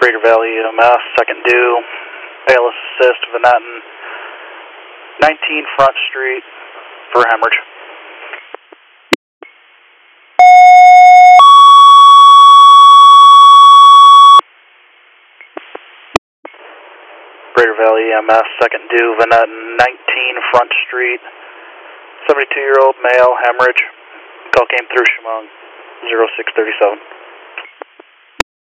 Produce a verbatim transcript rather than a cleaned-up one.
Greater Valley E M S, second due, A L S assist, Vanatin, nineteen Front Street for hemorrhage. Greater Valley E M S, second due, Vanatin, nineteen Front Street, seventy-two-year-old male, hemorrhage. Call came through Chemung, zero six thirty-seven.